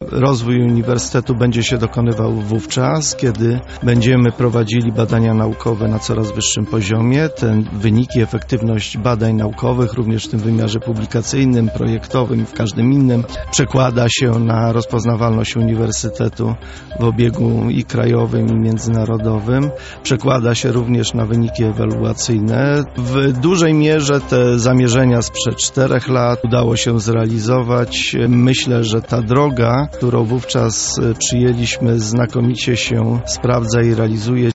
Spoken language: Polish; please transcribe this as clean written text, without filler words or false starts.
Rozwój uniwersytetu będzie się dokonywał wówczas, kiedy będziemy prowadzili badania naukowe na coraz wyższym poziomie. Te wyniki, efektywność badań naukowych, również w tym wymiarze publikacyjnym, projektowym i w każdym innym, przekłada się na rozpoznawalność uniwersytetu w obiegu i krajowym, i międzynarodowym. Przekłada się również na wyniki ewaluacyjne. W dużej mierze te zamierzenia sprzed 4 lat udało się zrealizować. Myślę, że ta droga, którą wówczas przyjęliśmy, znakomicie się sprawdza i realizuje.